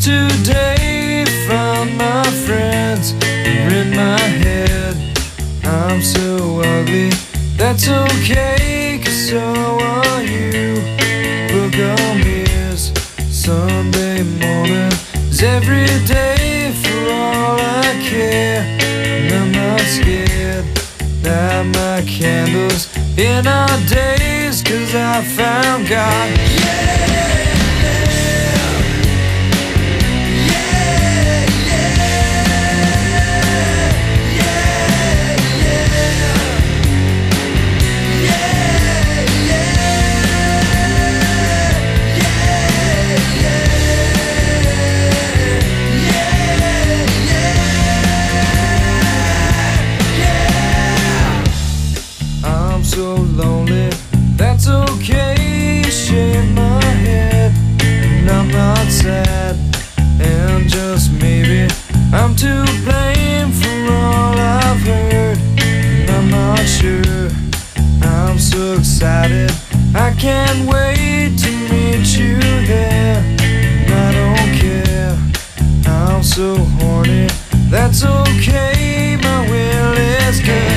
today found my friends are in my head. I'm so ugly, that's okay, 'cause so are you. Book on mirrors, Sunday morning is every day for all I care. And I'm not scared, light my candles in our days, 'cause I found God. So lonely, that's okay, shave my head, and I'm not sad, and just maybe I'm to blame for all I've heard, and I'm not sure. I'm so excited, I can't wait to meet you there, and I don't care, I'm so horny, that's okay, my will is good.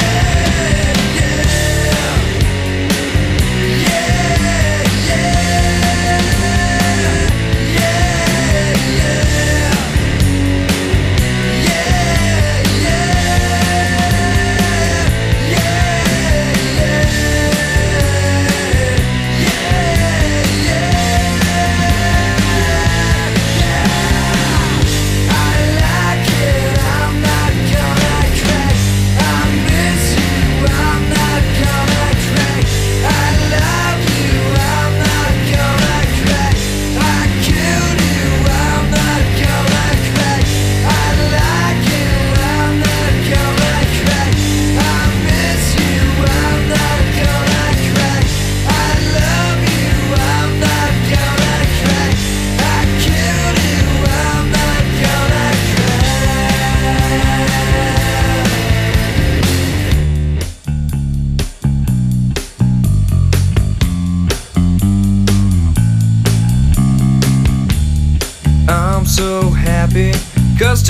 I'm so happy, 'cause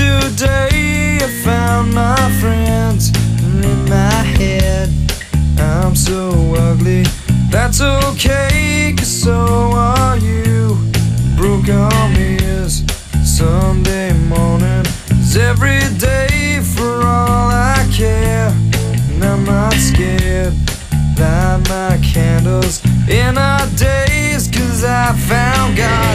today I found my friends in my head. I'm so ugly, that's okay, 'cause so are you. Broke arm is Sunday morning is every day for all I care. And I'm not scared, light my candles in our days, 'cause I found God.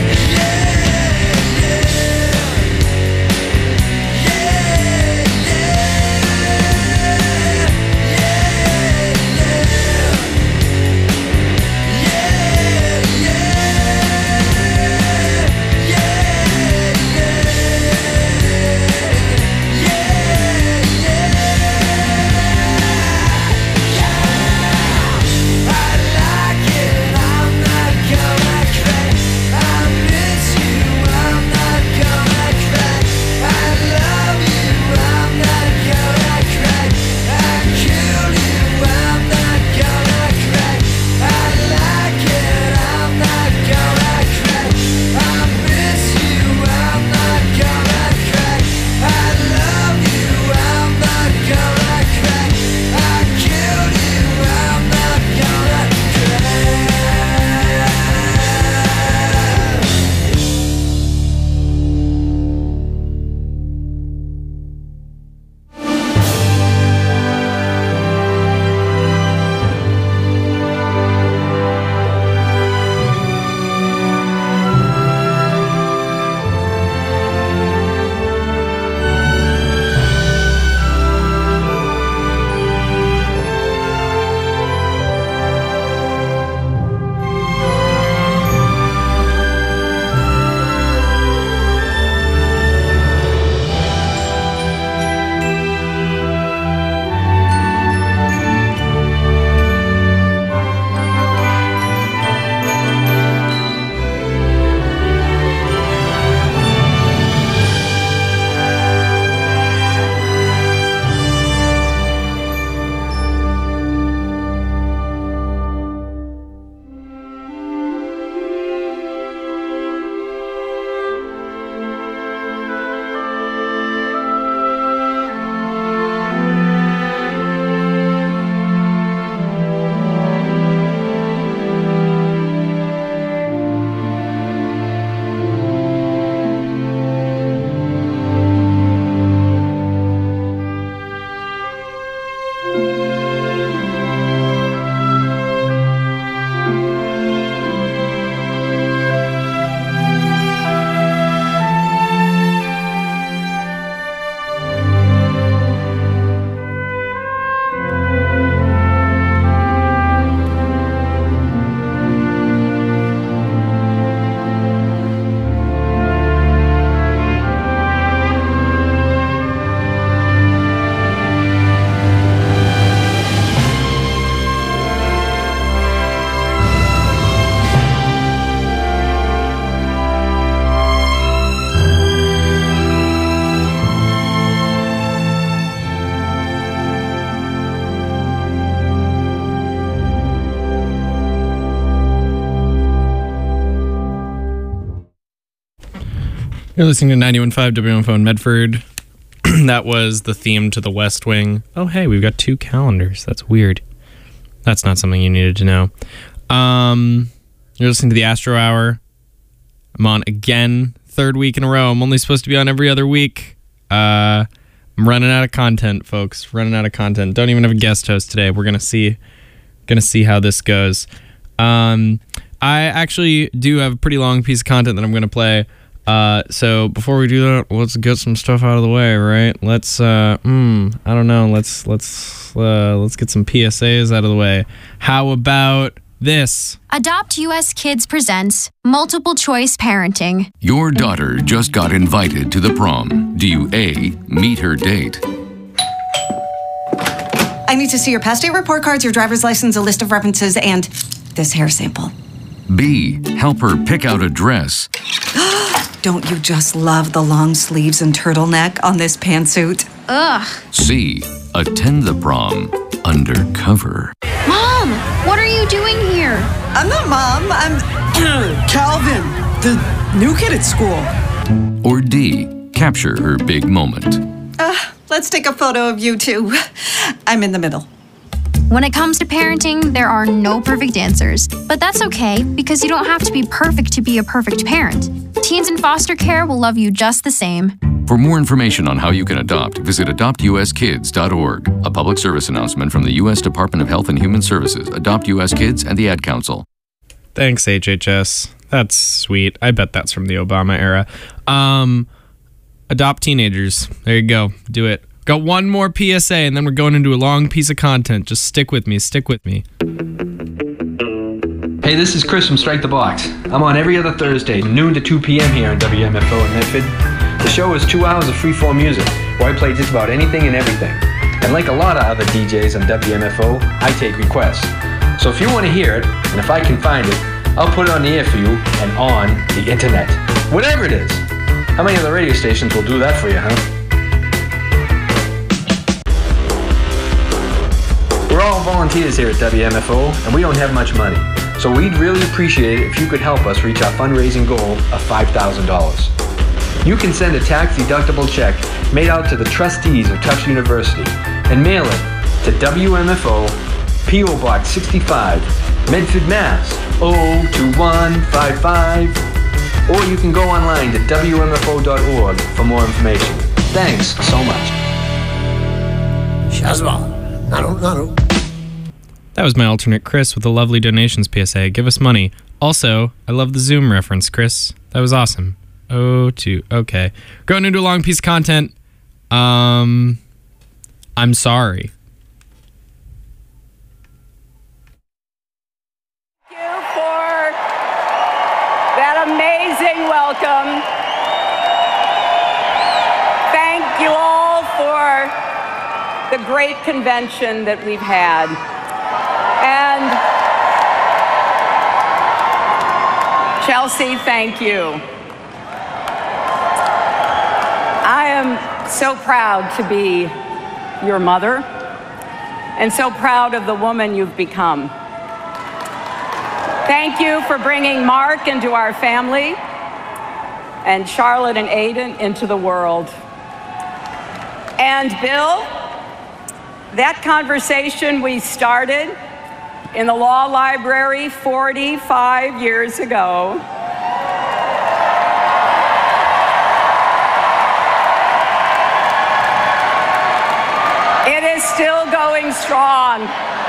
I like it. You're listening to 91.5 WMFO in Medford. That was the theme to the West Wing. Oh, hey, we've got 2 calendars. That's weird. That's not something you needed to know. You're listening to the Astro Hour. I'm on again, 3rd week in a row. I'm only supposed to be on every other week. I'm running out of content, folks. Running out of content. Don't even have a guest host today. We're gonna see how this goes. I actually do have a pretty long piece of content that I'm gonna play. So before we do that, let's get some stuff out of the way, right? Let's I don't know. Let's get some PSAs out of the way. How about this? Adopt US Kids presents Multiple Choice Parenting. Your daughter just got invited to the prom. Do you A, meet her date? I need to see your past date report cards, your driver's license, a list of references, and this hair sample. B, help her pick out a dress. Don't you just love the long sleeves and turtleneck on this pantsuit? Ugh. C, attend the prom undercover. Mom, what are you doing here? I'm not Mom, I'm Calvin, the new kid at school. Or D, capture her big moment. Let's take a photo of you two. I'm in the middle. When it comes to parenting, there are no perfect answers. But that's okay, because you don't have to be perfect to be a perfect parent. Teens in foster care will love you just the same. For more information on how you can adopt, visit adoptuskids.org. A public service announcement from the U.S. Department of Health and Human Services, Adopt U.S. Kids, and the Ad Council. Thanks, HHS. That's sweet. I bet that's from the Obama era. Adopt teenagers. There you go. Do it. Got one more PSA, and then we're going into a long piece of content. Just stick with me. Stick with me. Hey, this is Chris from Strike the Box. I'm on every other Thursday, noon to 2 p.m. here on WMFO in Medford. The show is 2 hours of free-form music, where I play just about anything and everything. And like a lot of other DJs on WMFO, I take requests. So if you want to hear it, and if I can find it, I'll put it on the air for you and on the internet. Whatever it is. How many other radio stations will do that for you, huh? We're all volunteers here at WMFO, and we don't have much money. So we'd really appreciate it if you could help us reach our fundraising goal of $5,000. You can send a tax-deductible check made out to the trustees of Tufts University and mail it to WMFO, P.O. Box 65, Medford, Mass. 02155. Or you can go online to WMFO.org for more information. Thanks so much. Shazbal, Nano. That was my alternate Chris with a lovely donations PSA. Give us money. Also, I love the Zoom reference, Chris. That was awesome. Okay. Going into a long piece of content. I'm sorry. Thank you for that amazing welcome. Thank you all for the great convention that we've had. And Chelsea, thank you. I am so proud to be your mother and so proud of the woman you've become. Thank you for bringing Mark into our family and Charlotte and Aiden into the world. And Bill, that conversation we started in the law library 45 years ago it is still going strong.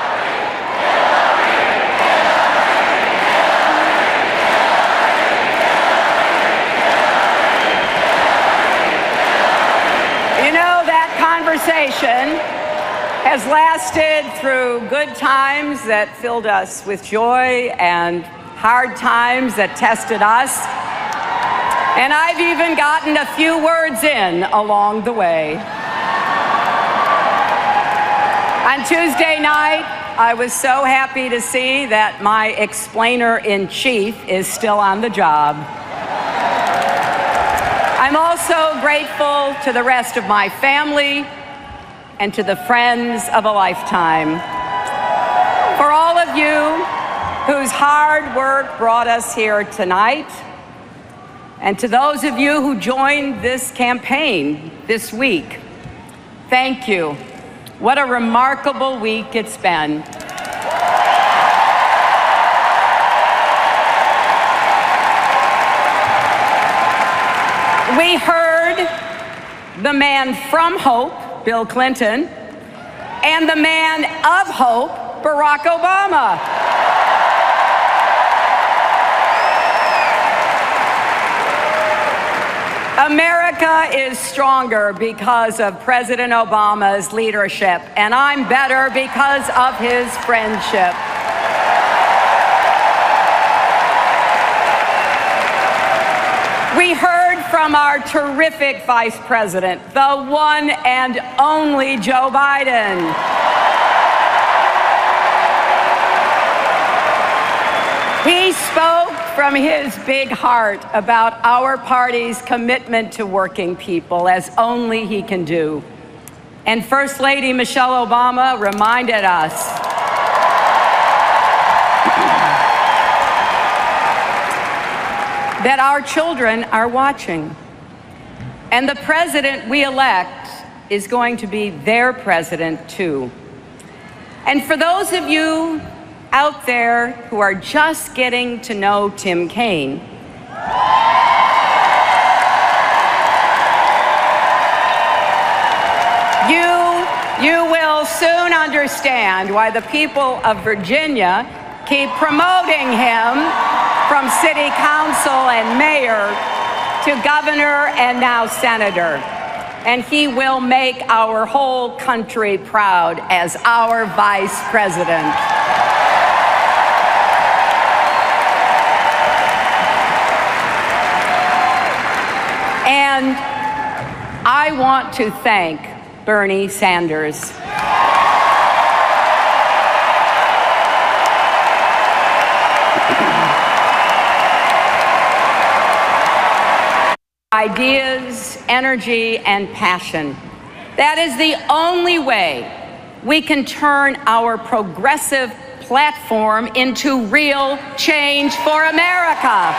You know, that conversation has lasted through good times that filled us with joy and hard times that tested us. And I've even gotten a few words in along the way. On Tuesday night, I was so happy to see that my explainer-in-chief is still on the job. I'm also grateful to the rest of my family and to the friends of a lifetime. For all of you whose hard work brought us here tonight, And to those of you who joined this campaign this week, thank you. What a remarkable week it's been. We heard the man from hope, Bill Clinton, and the man of hope, Barack Obama. America is stronger because of President Obama's leadership, and I'm better because of his friendship. We heard from our terrific Vice President, the one and only Joe Biden. He spoke from his big heart about our party's commitment to working people, as only he can do. And First Lady Michelle Obama reminded us that our children are watching. And the president we elect is going to be their president too. And for those of you out there who are just getting to know Tim Kaine, you will soon understand why the people of Virginia keep promoting him from city council and mayor to governor and now senator. And he will make our whole country proud as our vice president. And I want to thank Bernie Sanders. Ideas, energy, and passion. That is the only way we can turn our progressive platform into real change for America.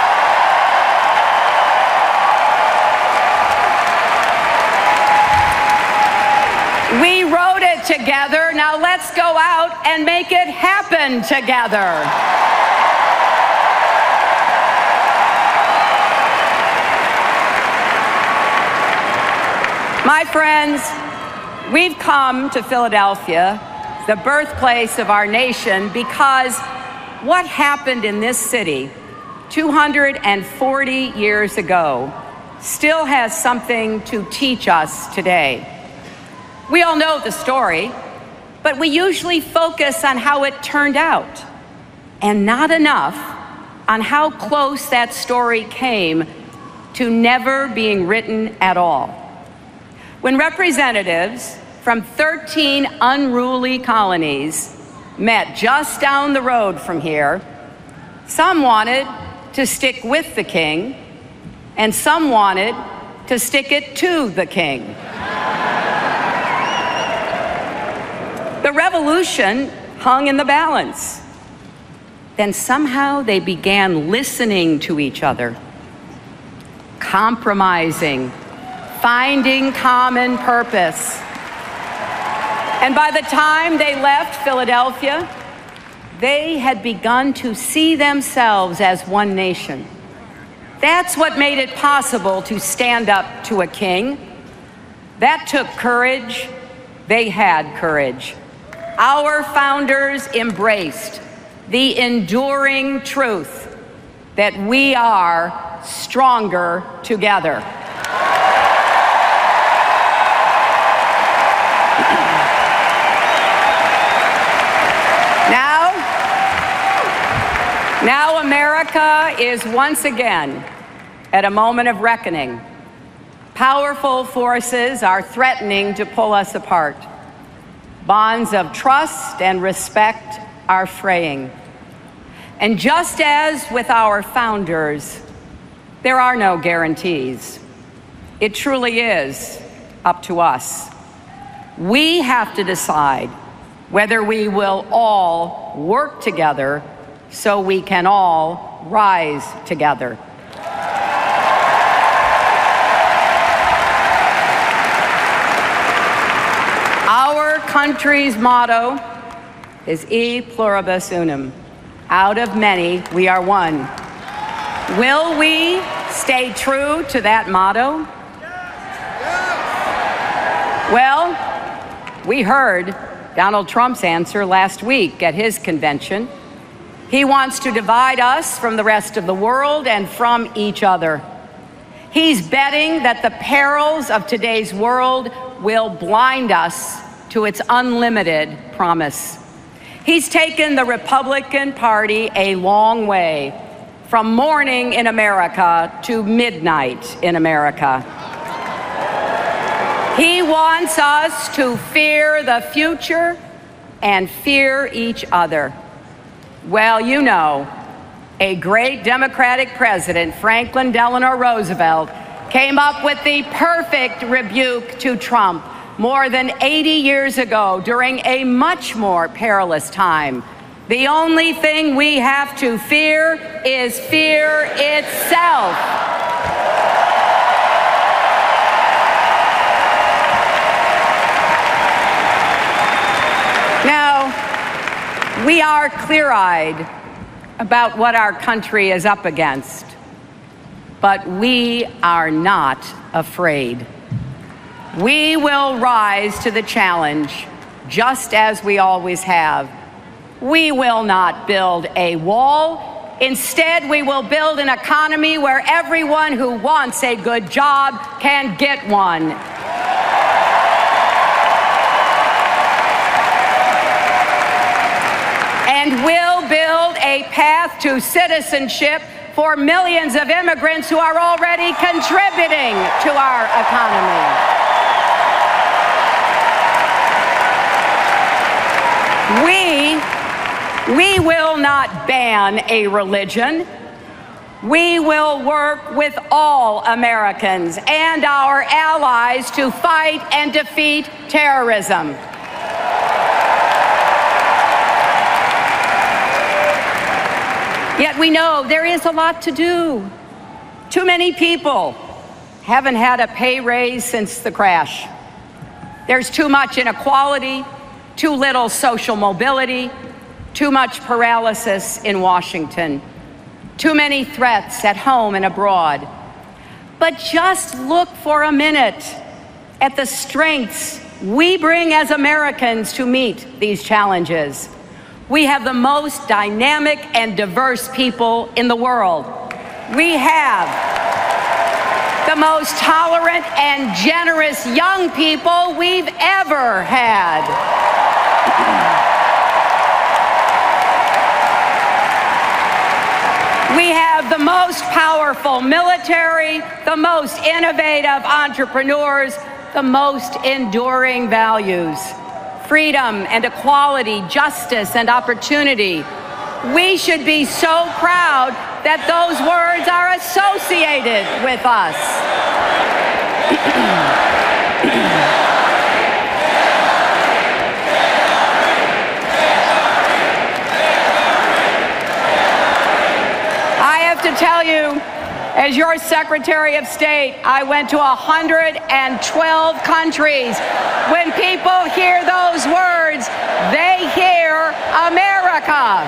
We wrote it together. Now let's go out and make it happen together. My friends, we've come to Philadelphia, the birthplace of our nation, because what happened in this city 240 years ago still has something to teach us today. We all know the story, but we usually focus on how it turned out, and not enough on how close that story came to never being written at all. When representatives from 13 unruly colonies met just down the road from here, some wanted to stick with the king, and some wanted to stick it to the king. The revolution hung in the balance. Then somehow they began listening to each other, compromising, finding common purpose. And by the time they left Philadelphia, they had begun to see themselves as one nation. That's what made it possible to stand up to a king. That took courage. They had courage. Our founders embraced the enduring truth that we are stronger together. Now America is once again at a moment of reckoning. Powerful forces are threatening to pull us apart. Bonds of trust and respect are fraying. And just as with our founders, there are no guarantees. It truly is up to us. We have to decide whether we will all work together so we can all rise together. country's motto is E pluribus unum. Out of many, we are one. Will we stay true to that motto? Well, we heard Donald Trump's answer last week at his convention. He wants to divide us from the rest of the world and from each other. He's betting that the perils of today's world will blind us to its unlimited promise. He's taken the Republican Party a long way, from morning in America to midnight in America. He wants us to fear the future and fear each other. Well, you know, a great Democratic president, Franklin Delano Roosevelt, came up with the perfect rebuke to Trump more than 80 years ago during a much more perilous time. The only thing we have to fear is fear itself. Now, we are clear-eyed about what our country is up against, but we are not afraid. We will rise to the challenge, just as we always have. We will not build a wall. Instead, we will build an economy where everyone who wants a good job can get one. And we'll build a path to citizenship for millions of immigrants who are already contributing to our economy. We will not ban a religion. We will work with all Americans and our allies to fight and defeat terrorism. Yet we know there is a lot to do. Too many people haven't had a pay raise since the crash. There's too much inequality, too little social mobility, too much paralysis in Washington, too many threats at home and abroad. But just look for a minute at the strengths we bring as Americans to meet these challenges. We have the most dynamic and diverse people in the world. We have the most tolerant and generous young people we've ever had. We have the most powerful military, the most innovative entrepreneurs, the most enduring values: freedom and equality, justice and opportunity. We should be so proud that those words are associated with us. I have to tell you, as your Secretary of State, I went to 112 countries. When people hear those words, they hear America.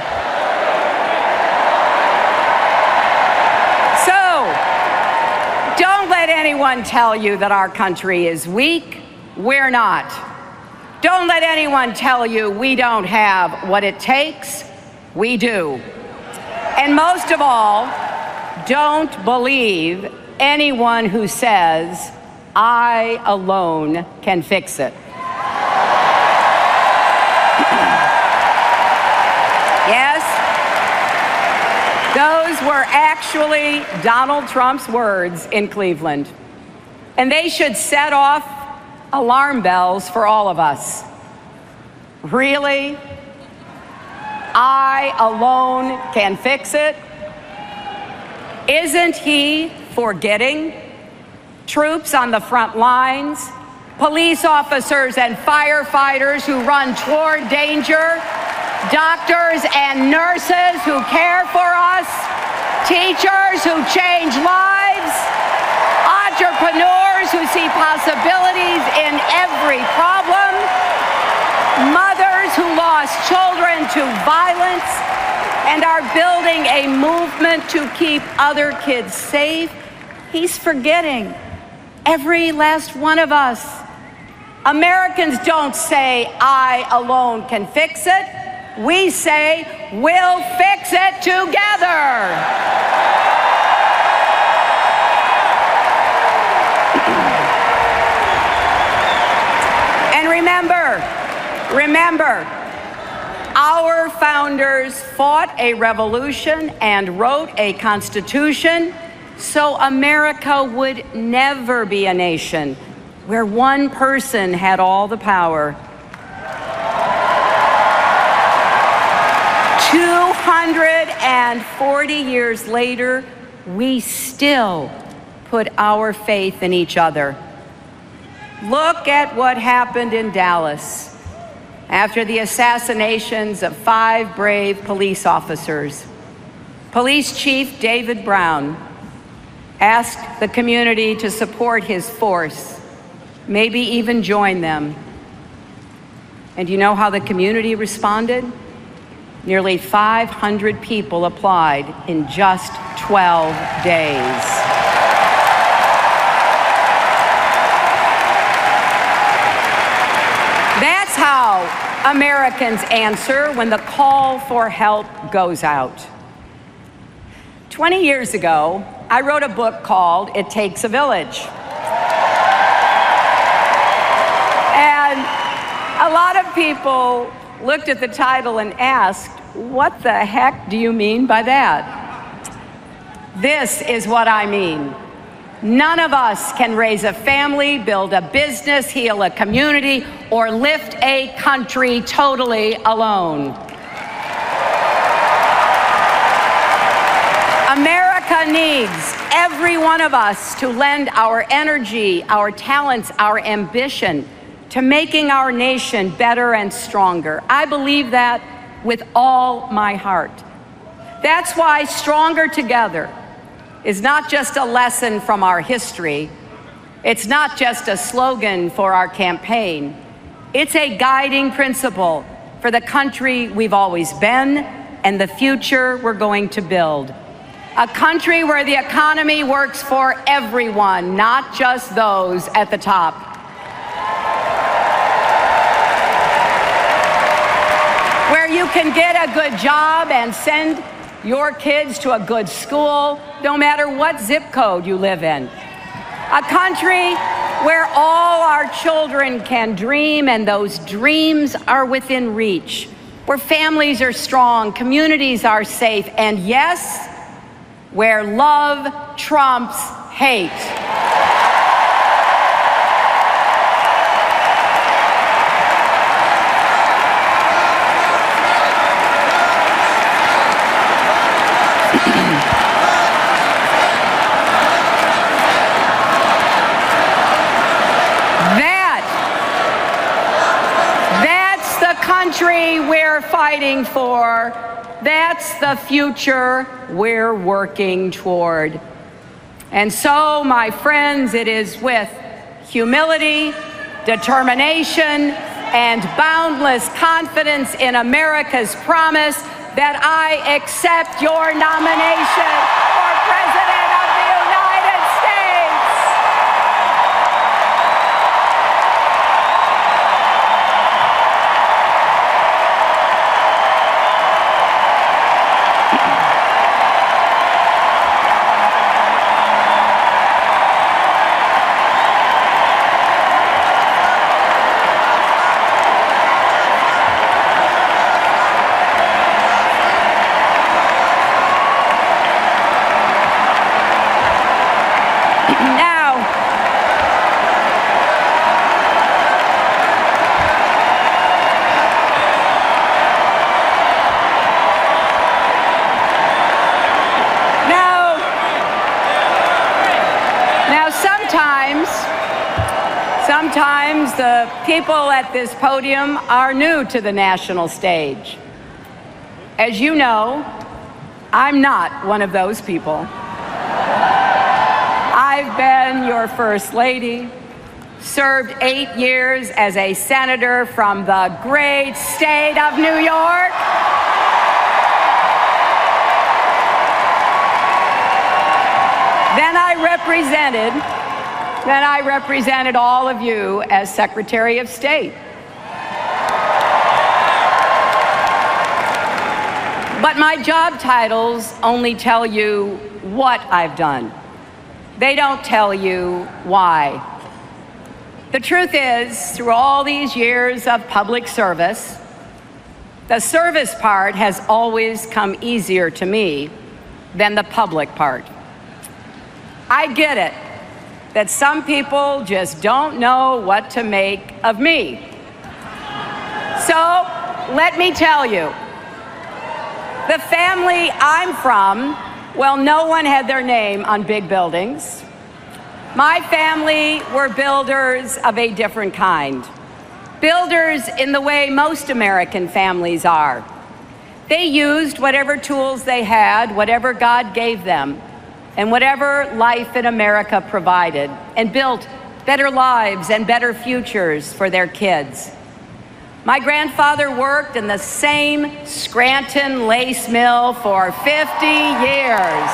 So, don't let anyone tell you that our country is weak. We're not. Don't let anyone tell you we don't have what it takes. We do. And most of all, don't believe anyone who says, "I alone can fix it." Yes, those were actually Donald Trump's words in Cleveland. And they should set off alarm bells for all of us. Really? I alone can fix it? Isn't he forgetting troops on the front lines, police officers and firefighters who run toward danger, doctors and nurses who care for us, teachers who change lives, entrepreneurs who see possibilities in every problem, lost children to violence and are building a movement to keep other kids safe, he's forgetting every last one of us. Americans don't say, I alone can fix it. We say, we'll fix it together. And remember, our founders fought a revolution and wrote a constitution so America would never be a nation where one person had all the power. 240 years later, we still put our faith in each other. Look at what happened in Dallas after the assassinations of 5 brave police officers. Police Chief David Brown asked the community to support his force, maybe even join them. And you know how the community responded? Nearly 500 people applied in just 12 days. That's how Americans answer when the call for help goes out. 20 years ago, I wrote a book called It Takes a Village. And a lot of people looked at the title and asked, what the heck do you mean by that? This is what I mean. None of us can raise a family, build a business, heal a community, or lift a country totally alone. America needs every one of us to lend our energy, our talents, our ambition to making our nation better and stronger. I believe that with all my heart. That's why Stronger Together is not just a lesson from our history. It's not just a slogan for our campaign. It's a guiding principle for the country we've always been and the future we're going to build. A country where the economy works for everyone, not just those at the top. Where you can get a good job and send your kids to a good school, no matter what zip code you live in. A country where all our children can dream and those dreams are within reach. Where families are strong, communities are safe, and yes, where love trumps hate. That's the country we're fighting for. That's the future we're working toward. And so, my friends, it is with humility, determination, and boundless confidence in America's promise that I accept your nomination for President of the United States. Sometimes the people at this podium are new to the national stage. As you know, I'm not one of those people. I've been your First Lady, served 8 years as a senator from the great state of New York. Then I represented all of you as Secretary of State. But my job titles only tell you what I've done. They don't tell you why. The truth is, through all these years of public service, the service part has always come easier to me than the public part. I get it that some people just don't know what to make of me. So let me tell you, the family I'm from, well, no one had their name on big buildings. My family were builders of a different kind. Builders in the way most American families are. They used whatever tools they had, whatever God gave them, and whatever life in America provided, and built better lives and better futures for their kids. My grandfather worked in the same Scranton lace mill for 50 years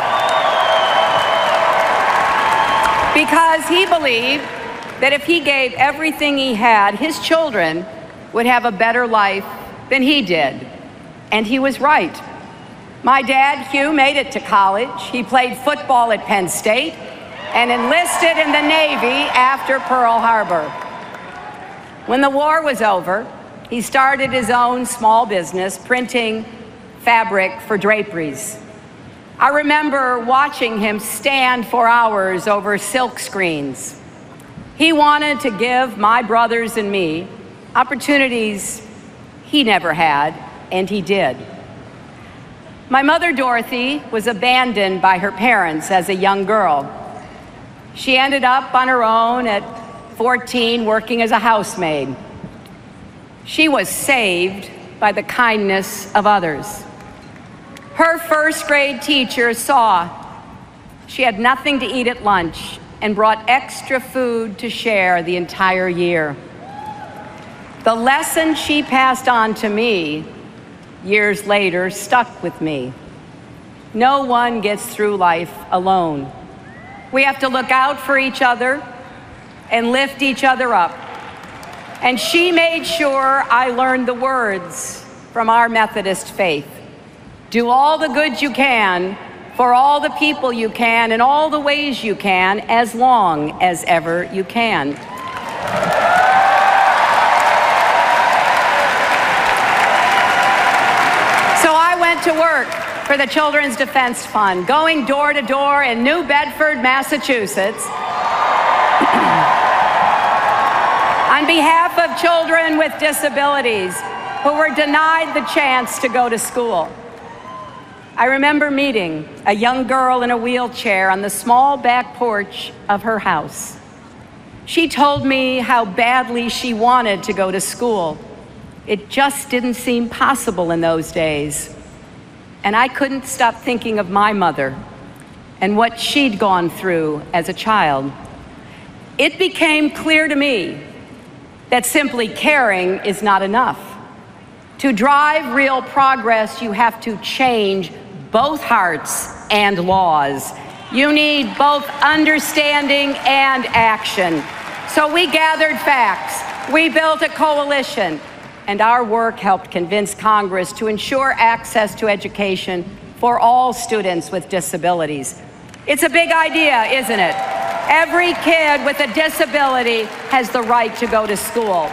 because he believed that if he gave everything he had, his children would have a better life than he did. And he was right. My dad, Hugh, made it to college. He played football at Penn State and enlisted in the Navy after Pearl Harbor. When the war was over, he started his own small business printing fabric for draperies. I remember watching him stand for hours over silk screens. He wanted to give my brothers and me opportunities he never had, and he did. My mother, Dorothy, was abandoned by her parents as a young girl. She ended up on her own at 14, working as a housemaid. She was saved by the kindness of others. Her first grade teacher saw she had nothing to eat at lunch and brought extra food to share the entire year. The lesson she passed on to me years later stuck with me. No one gets through life alone. We have to look out for each other and lift each other up. And she made sure I learned the words from our Methodist faith. Do all the good you can for all the people you can in all the ways you can, as long as ever you can. So I went to work for the Children's Defense Fund, going door to door in New Bedford, Massachusetts, on behalf of children with disabilities who were denied the chance to go to school. I remember meeting a young girl in a wheelchair on the small back porch of her house. She told me how badly she wanted to go to school. It just didn't seem possible in those days. And I couldn't stop thinking of my mother and what she'd gone through as a child. It became clear to me that simply caring is not enough. To drive real progress, you have to change both hearts and laws. You need both understanding and action. So we gathered facts, we built a coalition, and our work helped convince Congress to ensure access to education for all students with disabilities. It's a big idea, isn't it? Every kid with a disability has the right to go to school.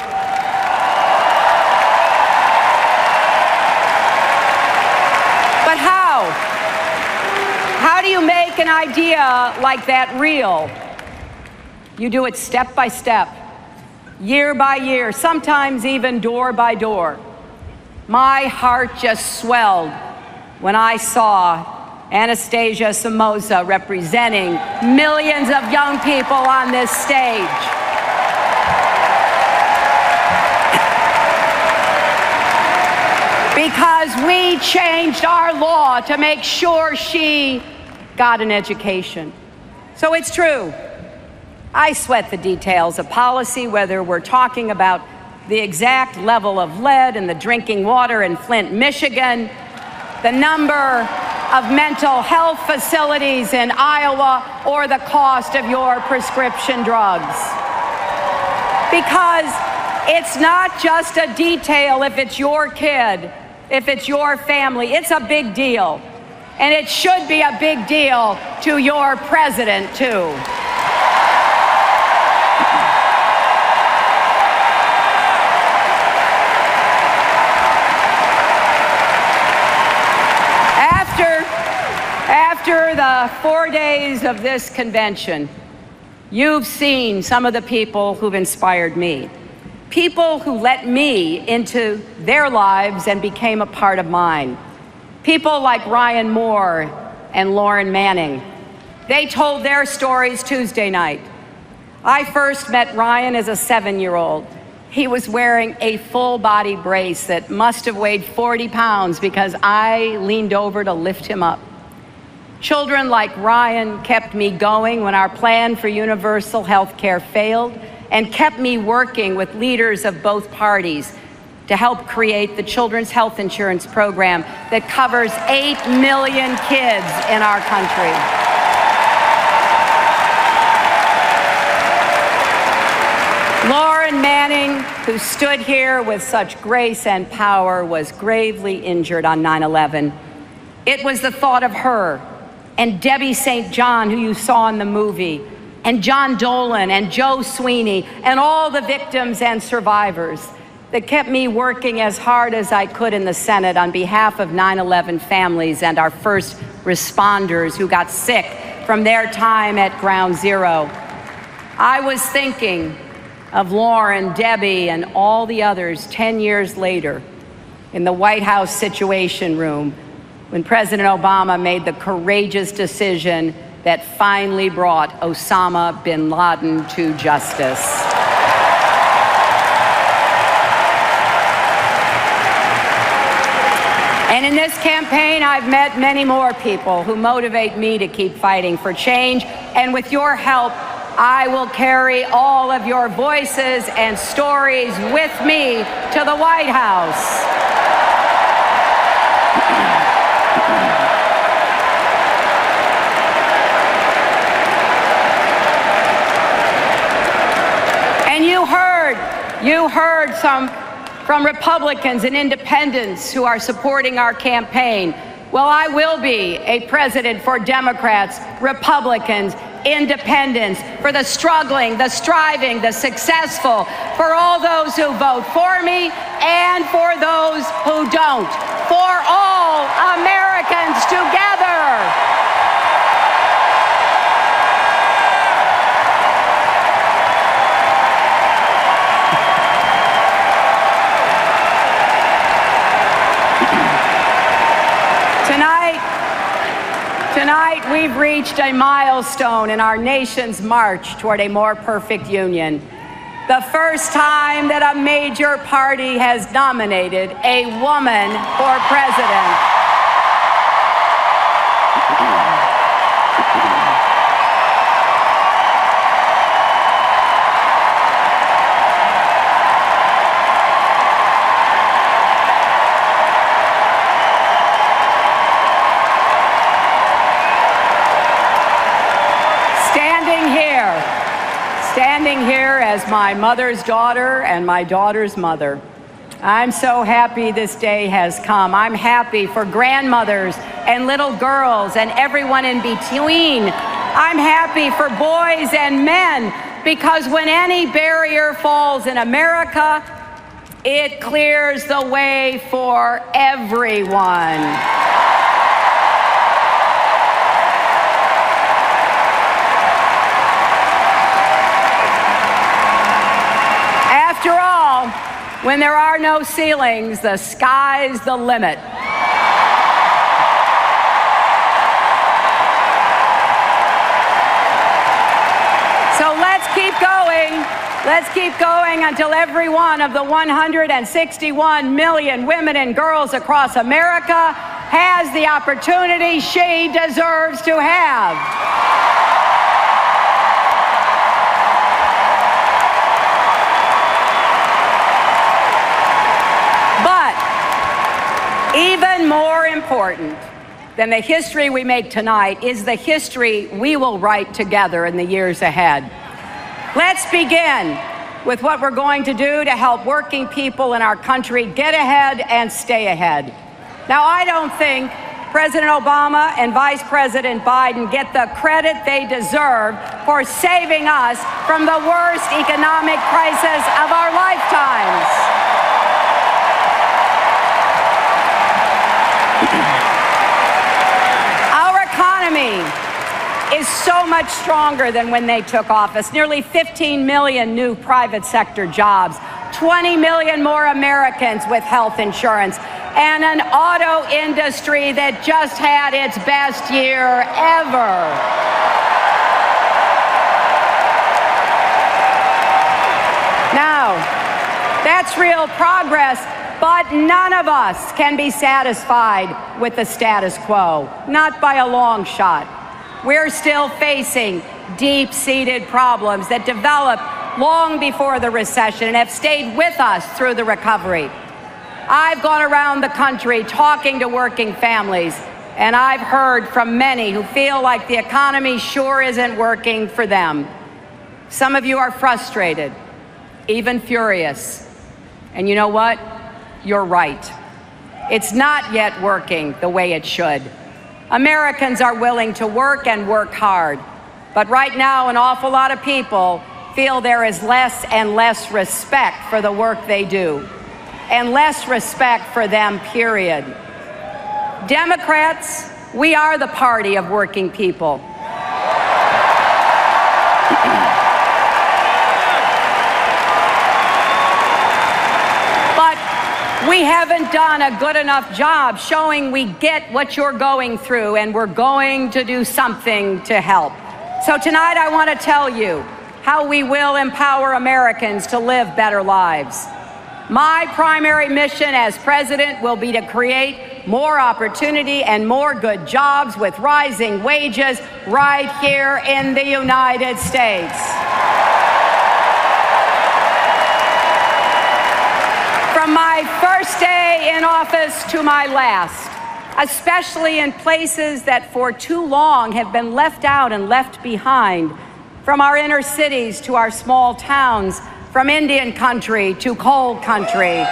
But how? How do you make an idea like that real? You do it step by step, year by year, sometimes even door by door. My heart just swelled when I saw Anastasia Somoza representing millions of young people on this stage. Because we changed our law to make sure she got an education. So it's true. I sweat the details of policy, whether we're talking about the exact level of lead in the drinking water in Flint, Michigan, the number of mental health facilities in Iowa, or the cost of your prescription drugs. Because it's not just a detail if it's your kid, if it's your family. It's a big deal. And it should be a big deal to your president, too. After the 4 days of this convention, you've seen some of the people who've inspired me. People who let me into their lives and became a part of mine. People like Ryan Moore and Lauren Manning. They told their stories Tuesday night. I first met Ryan as a 7-year-old. He was wearing a full-body brace that must have weighed 40 pounds because I leaned over to lift him up. Children like Ryan kept me going when our plan for universal health care failed, and kept me working with leaders of both parties to help create the Children's Health Insurance Program that covers 8 million kids in our country. Lauren Manning, who stood here with such grace and power, was gravely injured on 9/11. It was the thought of her and Debbie St. John, who you saw in the movie, and John Dolan and Joe Sweeney, and all the victims and survivors that kept me working as hard as I could in the Senate on behalf of 9/11 families and our first responders who got sick from their time at Ground Zero. I was thinking of Lauren, Debbie, and all the others 10 years later in the White House Situation Room when President Obama made the courageous decision that finally brought Osama bin Laden to justice. And in this campaign, I've met many more people who motivate me to keep fighting for change. And with your help, I will carry all of your voices and stories with me to the White House. And you heard some from Republicans and independents who are supporting our campaign. Well, I will be a president for Democrats, Republicans, independents, for the struggling, the striving, the successful, for all those who vote for me and for those who don't, for all Americans together. Tonight, we've reached a milestone in our nation's march toward a more perfect union. The first time that a major party has nominated a woman for president. Standing here as my mother's daughter and my daughter's mother, I'm so happy this day has come. I'm happy for grandmothers and little girls and everyone in between. I'm happy for boys and men, because when any barrier falls in America, it clears the way for everyone. After all, when there are no ceilings, the sky's the limit. So let's keep going. Let's keep going until every one of the 161 million women and girls across America has the opportunity she deserves to have. Even more important than the history we make tonight is the history we will write together in the years ahead. Let's begin with what we're going to do to help working people in our country get ahead and stay ahead. Now, I don't think President Obama and Vice President Biden get the credit they deserve for saving us from the worst economic crisis of our lifetimes. Our economy is so much stronger than when they took office. Nearly 15 million new private sector jobs, 20 million more Americans with health insurance, and an auto industry that just had its best year ever. Now, that's real progress, but none of us can be satisfied with the status quo, not by a long shot. We're still facing deep-seated problems that developed long before the recession and have stayed with us through the recovery. I've gone around the country talking to working families, and I've heard from many who feel like the economy sure isn't working for them. Some of you are frustrated, even furious. And you know what? You're right. It's not yet working the way it should. Americans are willing to work and work hard, but right now an awful lot of people feel there is less and less respect for the work they do, and less respect for them, period. Democrats, we are the party of working people. But we haven't done a good enough job showing we get what you're going through, and we're going to do something to help. So tonight I want to tell you how we will empower Americans to live better lives. My primary mission as president will be to create more opportunity and more good jobs with rising wages right here in the United States. From my first day in office to my last, especially in places that for too long have been left out and left behind, from our inner cities to our small towns, from Indian country to coal country,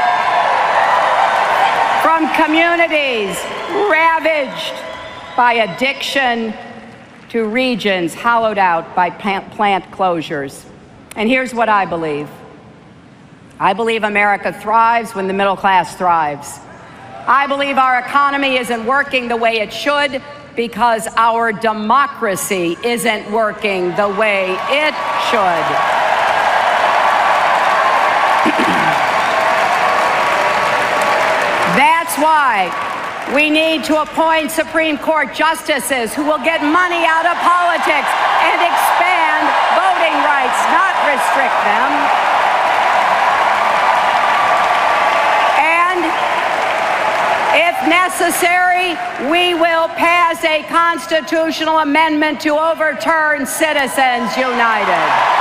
from communities ravaged by addiction to regions hollowed out by plant closures. And here's what I believe. I believe America thrives when the middle class thrives. I believe our economy isn't working the way it should because our democracy isn't working the way it should. That's why we need to appoint Supreme Court justices who will get money out of politics and expand voting rights, not restrict them. And if necessary, we will pass a constitutional amendment to overturn Citizens United.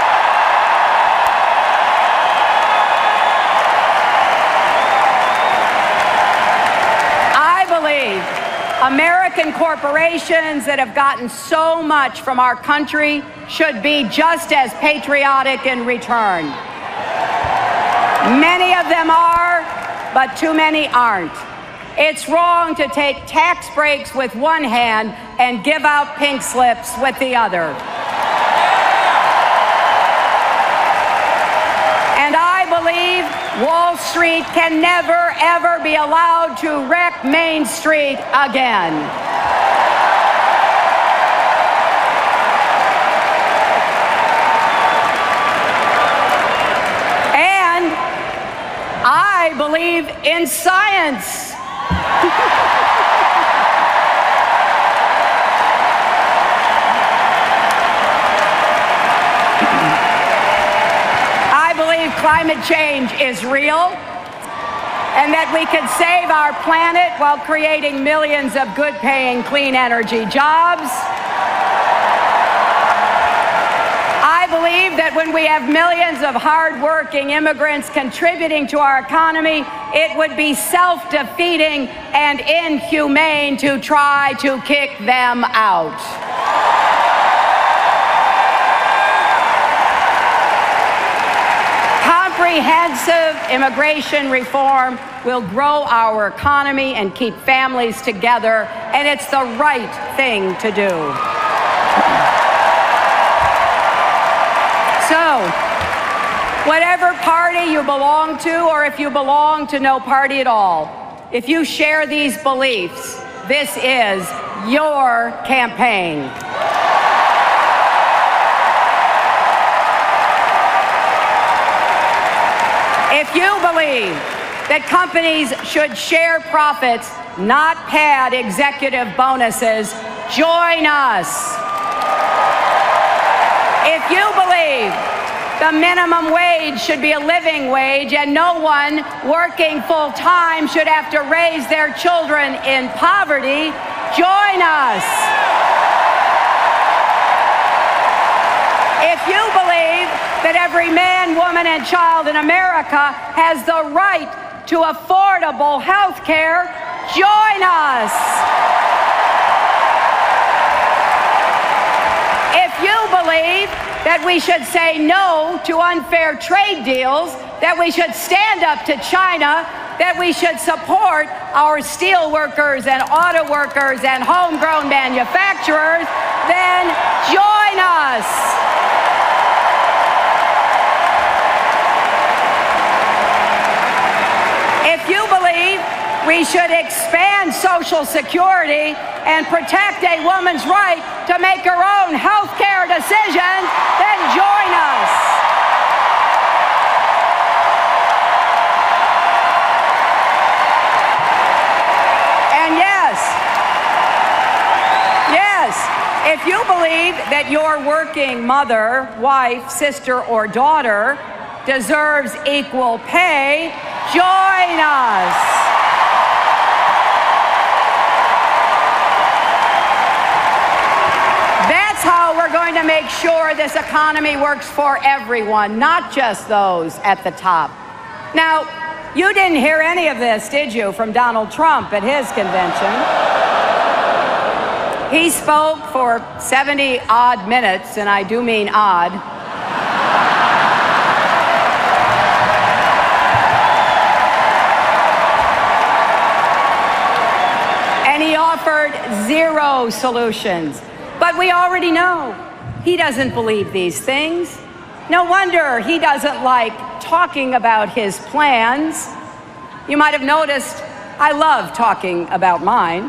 American corporations that have gotten so much from our country should be just as patriotic in return. Many of them are, but too many aren't. It's wrong to take tax breaks with one hand and give out pink slips with the other. And I believe Wall Street can never, ever be allowed to wreck Main Street again. And I believe in science. Climate change is real, and that we can save our planet while creating millions of good-paying clean energy jobs. I believe that when we have millions of hard-working immigrants contributing to our economy, it would be self-defeating and inhumane to try to kick them out. Comprehensive immigration reform will grow our economy and keep families together, and it's the right thing to do. So, whatever party you belong to, or if you belong to no party at all, if you share these beliefs, this is your campaign. If you believe that companies should share profits, not pad executive bonuses, join us. If you believe the minimum wage should be a living wage and no one working full-time should have to raise their children in poverty, join us. If you believe that every man, woman, and child in America has the right to affordable health care, join us. If you believe that we should say no to unfair trade deals, that we should stand up to China, that we should support our steel workers and auto workers and homegrown manufacturers, then join us. If you believe we should expand Social Security and protect a woman's right to make her own health care decisions, then join us. And yes, if you believe that your working mother, wife, sister, or daughter deserves equal pay, join us. That's how we're going to make sure this economy works for everyone, not just those at the top. Now, you didn't hear any of this, did you, from Donald Trump at his convention? He spoke for 70-odd minutes, and I do mean odd. And he offered zero solutions. But we already know he doesn't believe these things. No wonder he doesn't like talking about his plans. You might have noticed I love talking about mine.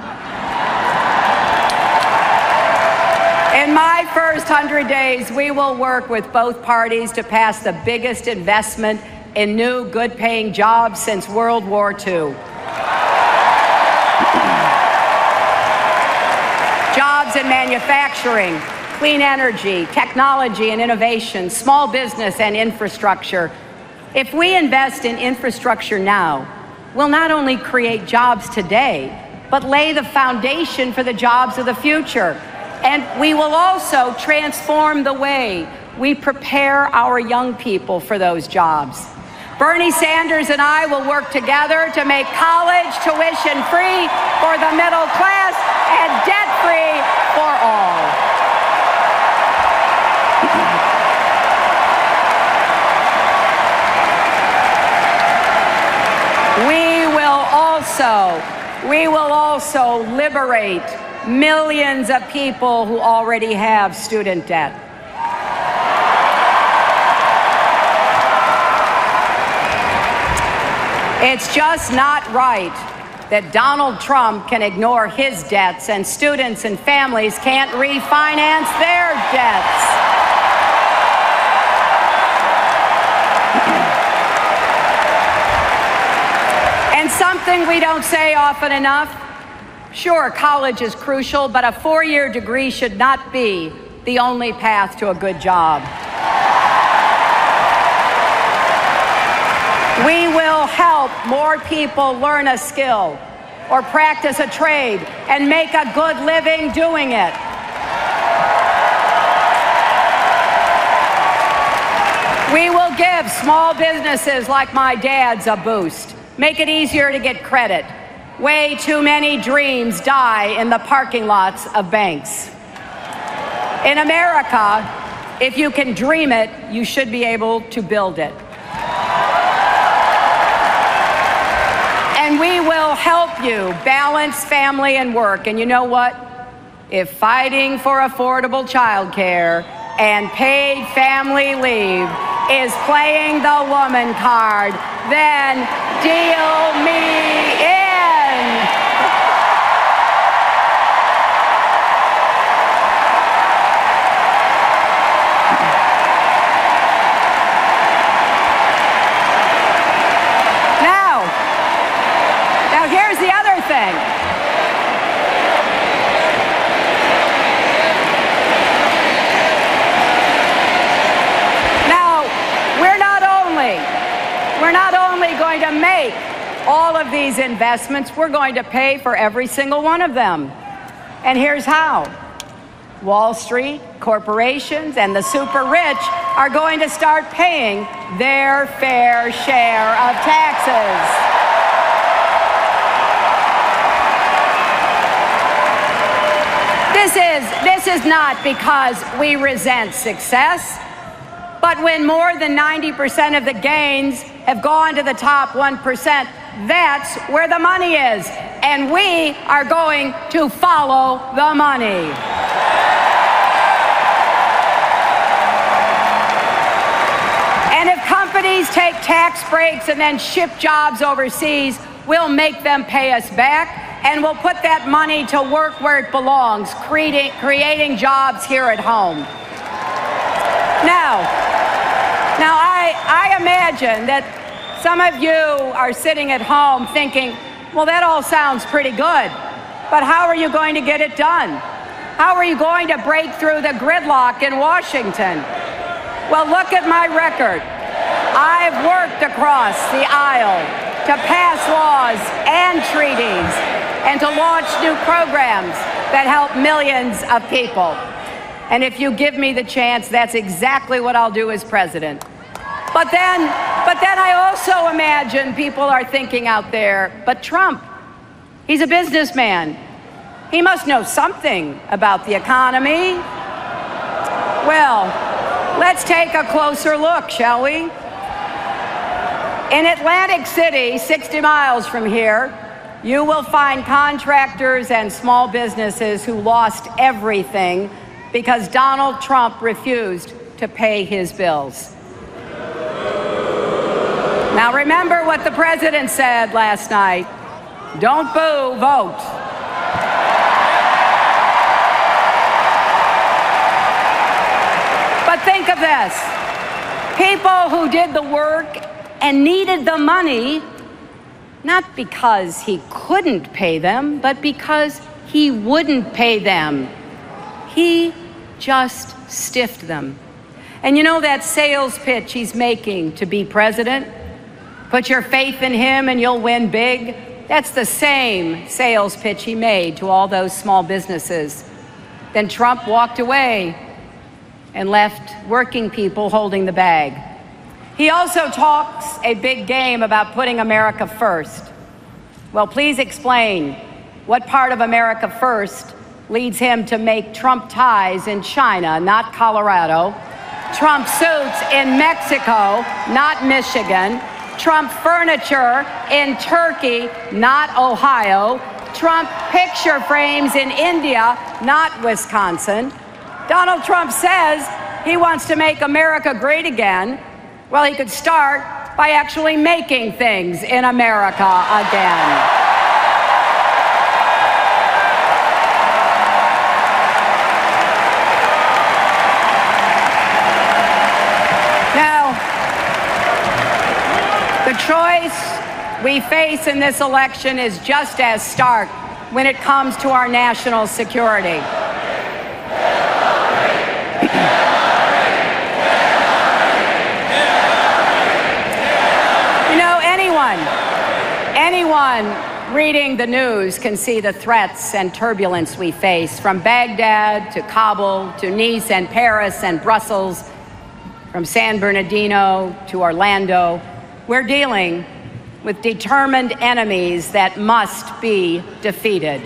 In my first 100 days, we will work with both parties to pass the biggest investment in new, good-paying jobs since World War II. Jobs in manufacturing, clean energy, technology and innovation, small business and infrastructure. If we invest in infrastructure now, we'll not only create jobs today, but lay the foundation for the jobs of the future. And we will also transform the way we prepare our young people for those jobs. Bernie Sanders and I will work together to make college tuition free for the middle class and debt free for all. We will also liberate millions of people who already have student debt. It's just not right that Donald Trump can ignore his debts and students and families can't refinance their debts. And something we don't say often enough, sure, college is crucial, but a four-year degree should not be the only path to a good job. We will help more people learn a skill or practice a trade and make a good living doing it. We will give small businesses like my dad's a boost. Make it easier to get credit. Way too many dreams die in the parking lots of banks. In America, if you can dream it, you should be able to build it. And we will help you balance family and work. And you know what? If fighting for affordable childcare and paid family leave is playing the woman card, then deal me in. Now here's the other thing. Now, we're not only going to make all of these investments, we're going to pay for every single one of them. And here's how. Wall Street, corporations, and the super rich are going to start paying their fair share of taxes. This is not because we resent success, but when more than 90% of the gains have gone to the top 1%, that's where the money is, and we are going to follow the money. And if companies take tax breaks and then ship jobs overseas, we'll make them pay us back. And we'll put that money to work where it belongs, creating jobs here at home. Now I imagine that some of you are sitting at home thinking, well, that all sounds pretty good, but how are you going to get it done? How are you going to break through the gridlock in Washington? Well, look at my record. I've worked across the aisle to pass laws and treaties and to launch new programs that help millions of people. And if you give me the chance, that's exactly what I'll do as president. But then I also imagine people are thinking out there, but Trump, he's a businessman. He must know something about the economy. Well, let's take a closer look, shall we? In Atlantic City, 60 miles from here, you will find contractors and small businesses who lost everything because Donald Trump refused to pay his bills. Now remember what the president said last night. Don't boo, vote. But think of this. People who did the work and needed the money, not because he couldn't pay them, but because he wouldn't pay them. He just stiffed them. And you know that sales pitch he's making to be president? Put your faith in him and you'll win big. That's the same sales pitch he made to all those small businesses. Then Trump walked away and left working people holding the bag. He also talks a big game about putting America first. Well, please explain what part of America first leads him to make Trump ties in China, not Colorado, Trump suits in Mexico, not Michigan, Trump furniture in Turkey, not Ohio, Trump picture frames in India, not Wisconsin. Donald Trump says he wants to make America great again. Well, he could start by actually making things in America again. The choice we face in this election is just as stark when it comes to our national security. You know, anyone reading the news can see the threats and turbulence we face, from Baghdad to Kabul to Nice and Paris and Brussels, from San Bernardino to Orlando. We're dealing with determined enemies that must be defeated.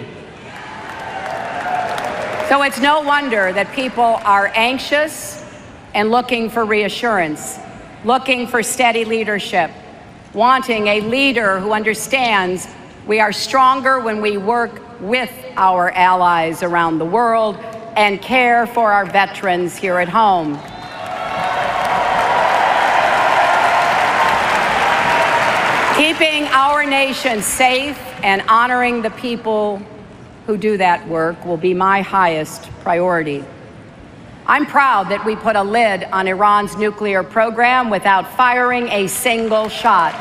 So it's no wonder that people are anxious and looking for reassurance, looking for steady leadership, wanting a leader who understands we are stronger when we work with our allies around the world and care for our veterans here at home. Keeping our nation safe and honoring the people who do that work will be my highest priority. I'm proud that we put a lid on Iran's nuclear program without firing a single shot.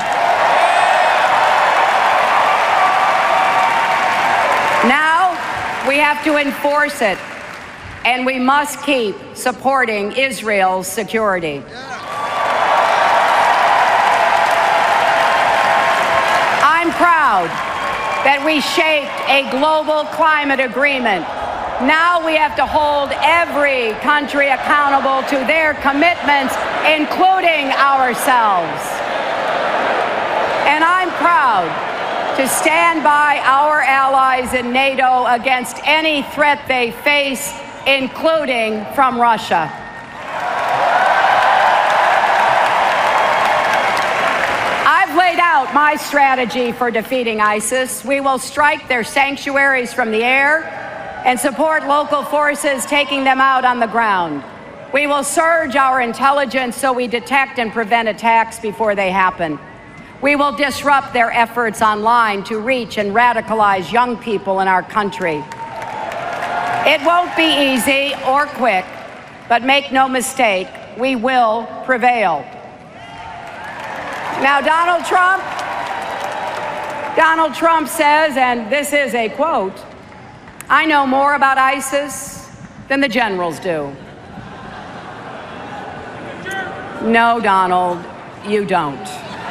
Now we have to enforce it, and we must keep supporting Israel's security. I'm proud that we shaped a global climate agreement. Now we have to hold every country accountable to their commitments, including ourselves. And I'm proud to stand by our allies in NATO against any threat they face, including from Russia. I've laid out my strategy for defeating ISIS. We will strike their sanctuaries from the air and support local forces taking them out on the ground. We will surge our intelligence so we detect and prevent attacks before they happen. We will disrupt their efforts online to reach and radicalize young people in our country. It won't be easy or quick, but make no mistake, we will prevail. Now, Donald Trump says, and this is a quote, "I know more about ISIS than the generals do." No, Donald, you don't.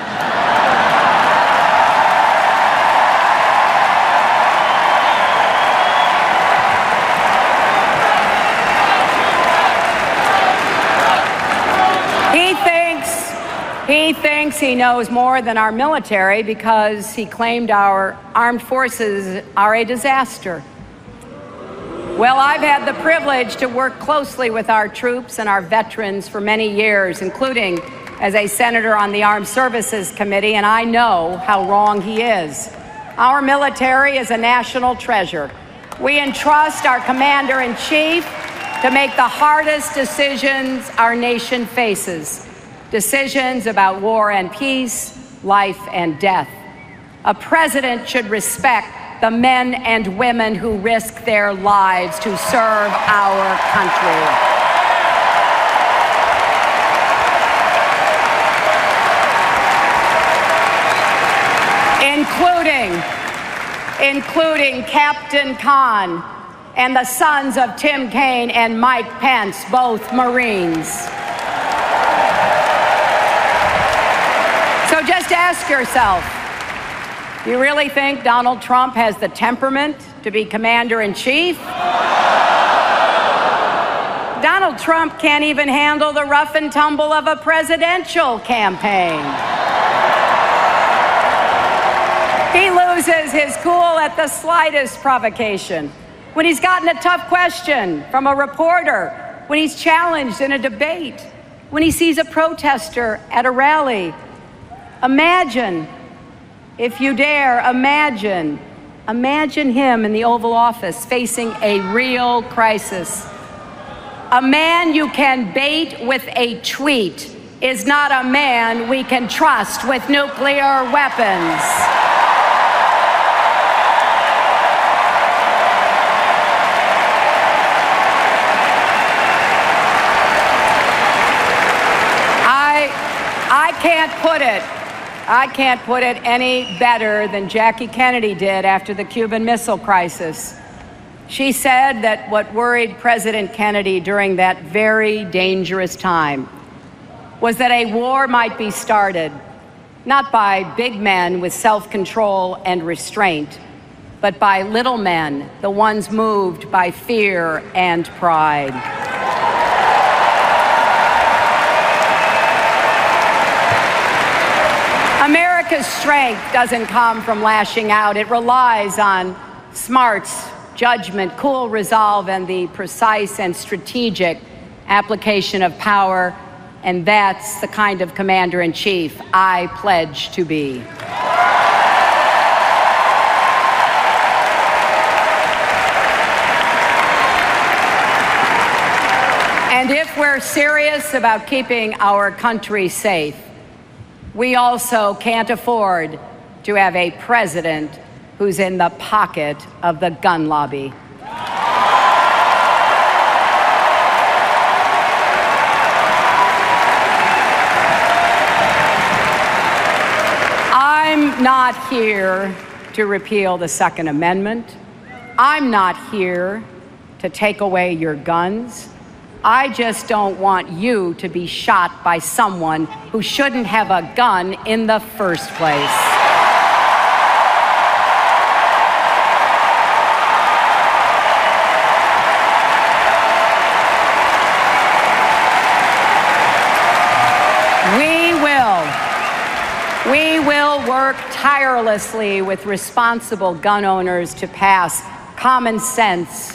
He thinks he knows more than our military because he claimed our armed forces are a disaster. Well, I've had the privilege to work closely with our troops and our veterans for many years, including as a senator on the Armed Services Committee, and I know how wrong he is. Our military is a national treasure. We entrust our commander-in-chief to make the hardest decisions our nation faces. Decisions about war and peace, life and death. A president should respect the men and women who risk their lives to serve our country. Including Captain Khan and the sons of Tim Kaine and Mike Pence, both Marines. So just ask yourself, do you really think Donald Trump has the temperament to be commander-in-chief? Donald Trump can't even handle the rough and tumble of a presidential campaign. He loses his cool at the slightest provocation. When he's gotten a tough question from a reporter, when he's challenged in a debate, when he sees a protester at a rally. Imagine, if you dare, imagine him in the Oval Office facing a real crisis. A man you can bait with a tweet is not a man we can trust with nuclear weapons. I can't put it any better than Jackie Kennedy did after the Cuban Missile Crisis. She said that what worried President Kennedy during that very dangerous time was that a war might be started, not by big men with self-control and restraint, but by little men, the ones moved by fear and pride. America's strength doesn't come from lashing out. It relies on smarts, judgment, cool resolve, and the precise and strategic application of power. And that's the kind of commander-in-chief I pledge to be. And if we're serious about keeping our country safe, we also can't afford to have a president who's in the pocket of the gun lobby. I'm not here to repeal the Second Amendment. I'm not here to take away your guns. I just don't want you to be shot by someone who shouldn't have a gun in the first place. We will work tirelessly with responsible gun owners to pass common sense